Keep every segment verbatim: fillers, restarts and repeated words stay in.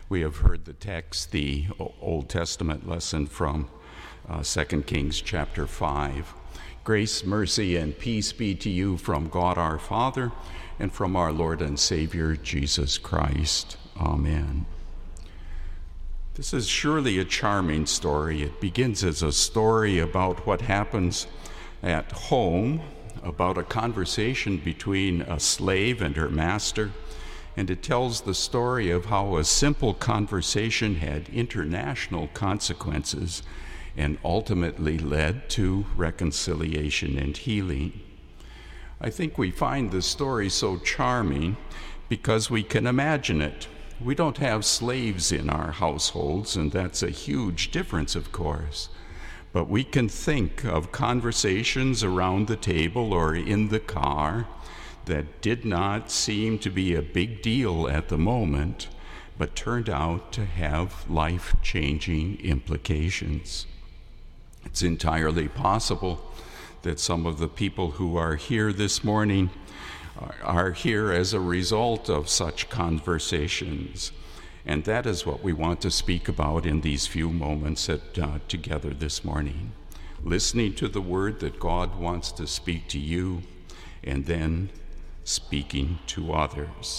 We have heard the text, the Old Testament lesson from uh, Second Kings chapter five. Grace, mercy, and peace be to you from God our Father and from our Lord and Savior, Jesus Christ. Amen. This is surely a charming story. It begins as a story about what happens at home, about a conversation between a slave and her master, and it tells the story of how a simple conversation had international consequences and ultimately led to reconciliation and healing. I think we find the story so charming because we can imagine it. We don't have slaves in our households, and that's a huge difference, of course. But we can think of conversations around the table or in the car that did not seem to be a big deal at the moment, but turned out to have life-changing implications. It's entirely possible that some of the people who are here this morning are here as a result of such conversations. And that is what we want to speak about in these few moments at, uh, together this morning. Listening to the word that God wants to speak to you, and then speaking to others.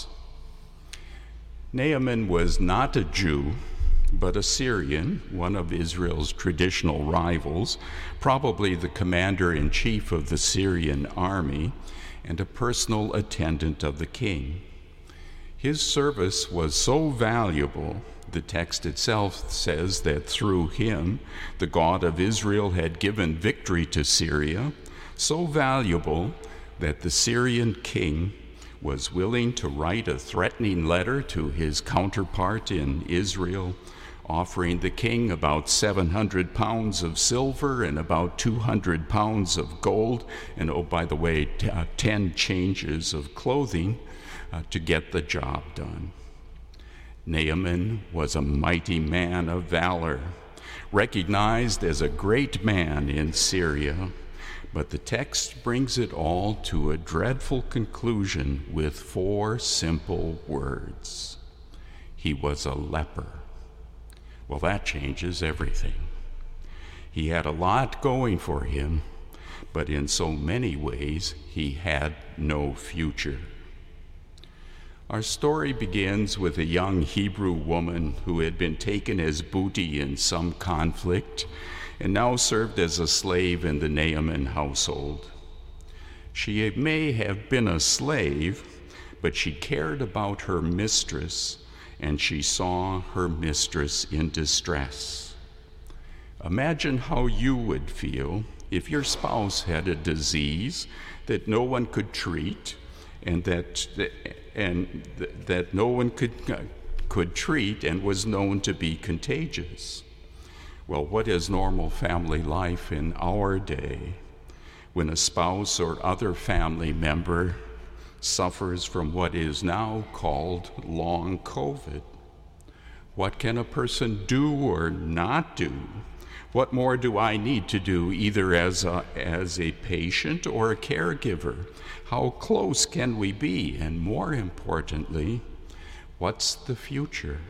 Naaman was not a Jew, but a Syrian, one of Israel's traditional rivals, probably the commander-in-chief of the Syrian army, and a personal attendant of the king. His service was so valuable, the text itself says that through him, the God of Israel had given victory to Syria, so valuable that the Syrian king was willing to write a threatening letter to his counterpart in Israel, offering the king about seven hundred pounds of silver and about two hundred pounds of gold, and oh, by the way, t- uh, ten changes of clothing uh, to get the job done. Naaman was a mighty man of valor, recognized as a great man in Syria, but the text brings it all to a dreadful conclusion with four simple words. He was a leper. Well, that changes everything. He had a lot going for him, but in so many ways, he had no future. Our story begins with a young Hebrew woman who had been taken as booty in some conflict and now served as a slave in the Naaman household. She may have been a slave, but she cared about her mistress, and she saw her mistress in distress. Imagine how you would feel if your spouse had a disease that no one could treat and that and that no one could could treat and was known to be contagious. Well, what is normal family life in our day when a spouse or other family member suffers from what is now called long COVID? What can a person do or not do? What more do I need to do, either as a, as a patient or a caregiver? How close can we be? And more importantly, what's the future?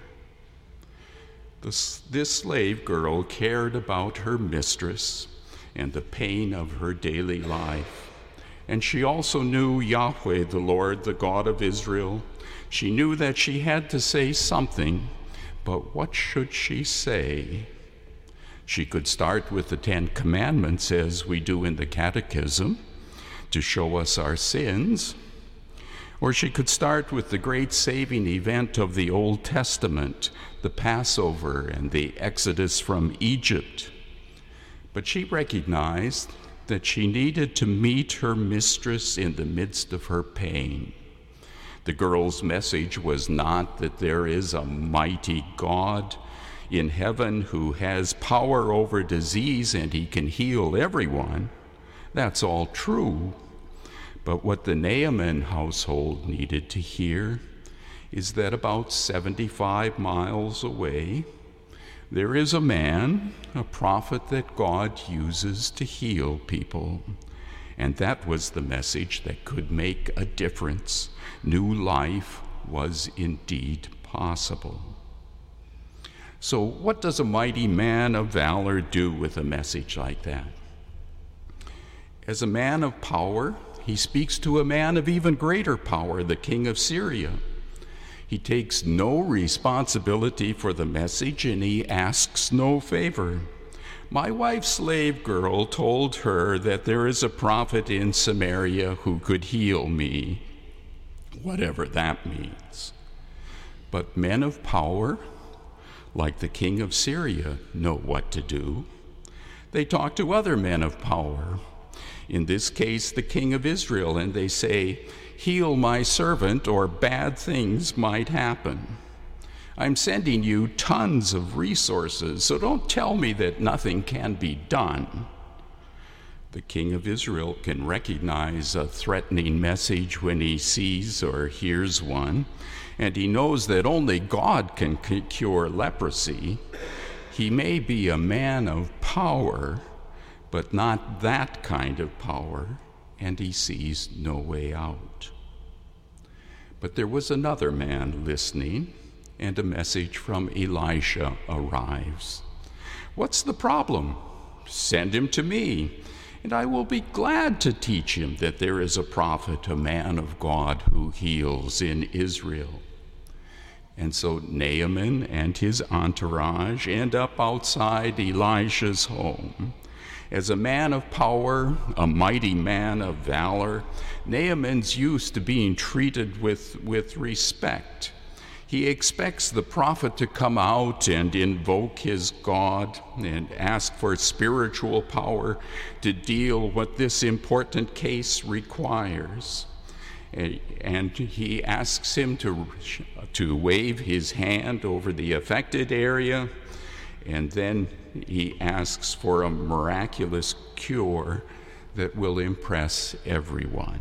This, this slave girl cared about her mistress and the pain of her daily life. And she also knew Yahweh, the Lord, the God of Israel. She knew that she had to say something, but what should she say? She could start with the Ten Commandments, as we do in the Catechism, to show us our sins. Or she could start with the great saving event of the Old Testament, the Passover and the Exodus from Egypt. But she recognized that she needed to meet her mistress in the midst of her pain. The girl's message was not that there is a mighty God in heaven who has power over disease and he can heal everyone. That's all true. But what the Naaman household needed to hear is that about seventy-five miles away, there is a man, a prophet that God uses to heal people. And that was the message that could make a difference. New life was indeed possible. So what does a mighty man of valor do with a message like that? As a man of power, he speaks to a man of even greater power, the king of Syria. He takes no responsibility for the message, and he asks no favor. My wife's slave girl told her that there is a prophet in Samaria who could heal me, whatever that means. But men of power, like the king of Syria, know what to do. They talk to other men of power, in this case the king of Israel, and they say, heal my servant or bad things might happen. I'm sending you tons of resources, so don't tell me that nothing can be done. The king of Israel can recognize a threatening message when he sees or hears one, and he knows that only God can cure leprosy. He may be a man of power, but not that kind of power, and he sees no way out. But there was another man listening, and a message from Elisha arrives. What's the problem? Send him to me, and I will be glad to teach him that there is a prophet, a man of God, who heals in Israel. And so Naaman and his entourage end up outside Elisha's home. As a man of power, a mighty man of valor, Naaman's used to being treated with, with respect. He expects the prophet to come out and invoke his God and ask for spiritual power to deal what this important case requires. And he asks him to, to wave his hand over the affected area, and then he asks for a miraculous cure that will impress everyone.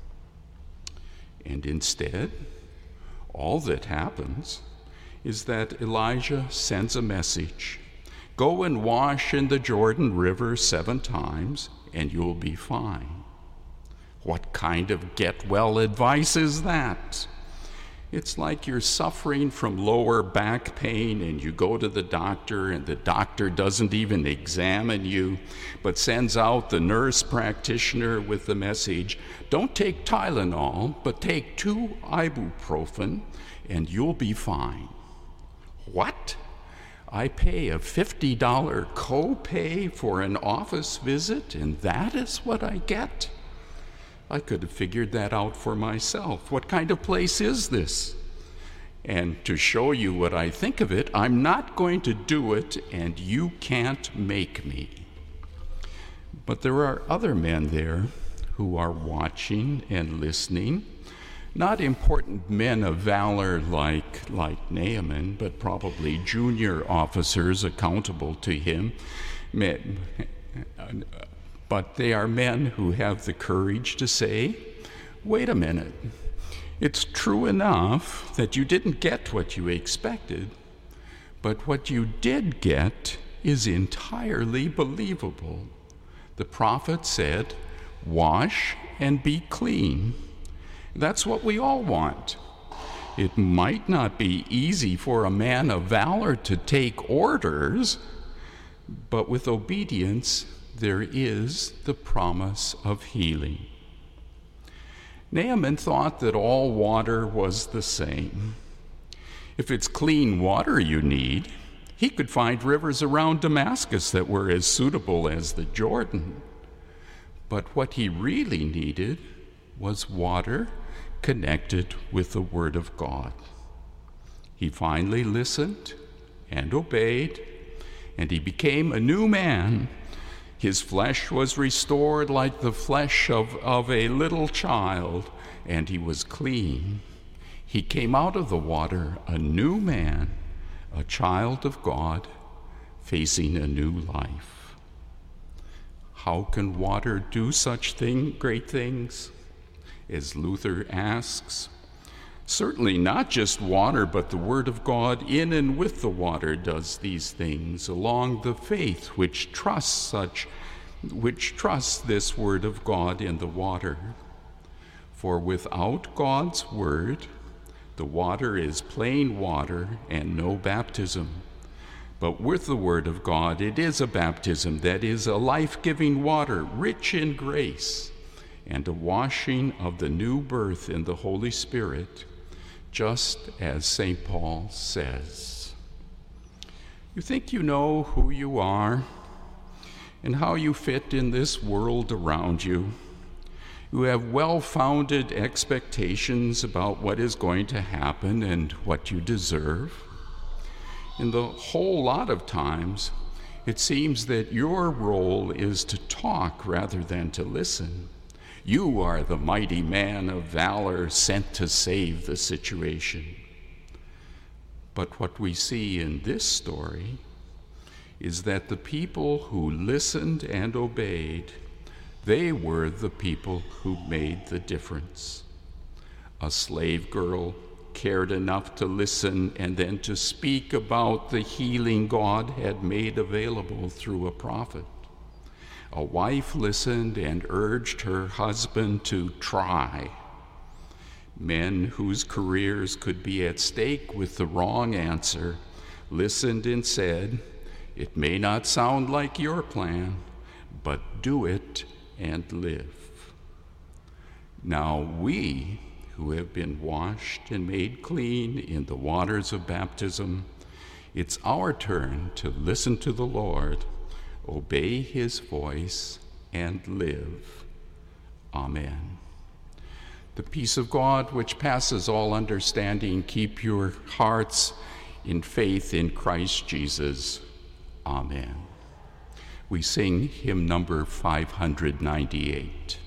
And instead, all that happens is that Elijah sends a message. Go and wash in the Jordan River seven times, and you'll be fine. What kind of get-well advice is that? It's like you're suffering from lower back pain and you go to the doctor and the doctor doesn't even examine you, but sends out the nurse practitioner with the message, don't take Tylenol, but take two ibuprofen and you'll be fine. What? I pay a fifty dollars copay for an office visit and that is what I get? I could have figured that out for myself. What kind of place is this? And to show you what I think of it, I'm not going to do it, and you can't make me. But there are other men there who are watching and listening, not important men of valor like, like Naaman, but probably junior officers accountable to him. But they are men who have the courage to say, wait a minute, it's true enough that you didn't get what you expected, but what you did get is entirely believable. The prophet said, wash and be clean. That's what we all want. It might not be easy for a man of valor to take orders, but with obedience, there is the promise of healing. Naaman thought that all water was the same. If it's clean water you need, he could find rivers around Damascus that were as suitable as the Jordan. But what he really needed was water connected with the Word of God. He finally listened and obeyed, and he became a new man. His flesh was restored like the flesh of, of a little child, and he was clean. He came out of the water a new man, a child of God, facing a new life. How can water do such thing, great things? As Luther asks, certainly not just water, but the Word of God in and with the water does these things, along the faith which trusts such, which trusts this Word of God in the water. For without God's Word, the water is plain water and no baptism. But with the Word of God, it is a baptism that is a life-giving water, rich in grace, and a washing of the new birth in the Holy Spirit, just as Saint Paul says. You think you know who you are and how you fit in this world around you. You have well-founded expectations about what is going to happen and what you deserve. In the whole lot of times, it seems that your role is to talk rather than to listen. You are the mighty man of valor sent to save the situation. But what we see in this story is that the people who listened and obeyed, they were the people who made the difference. A slave girl cared enough to listen and then to speak about the healing God had made available through a prophet. A wife listened and urged her husband to try. Men whose careers could be at stake with the wrong answer listened and said, "It may not sound like your plan, but do it and live." Now we, who have been washed and made clean in the waters of baptism, it's our turn to listen to the Lord, obey his voice, and live. Amen. The peace of God, which passes all understanding, keep your hearts in faith in Christ Jesus. Amen. We sing hymn number five hundred ninety-eight.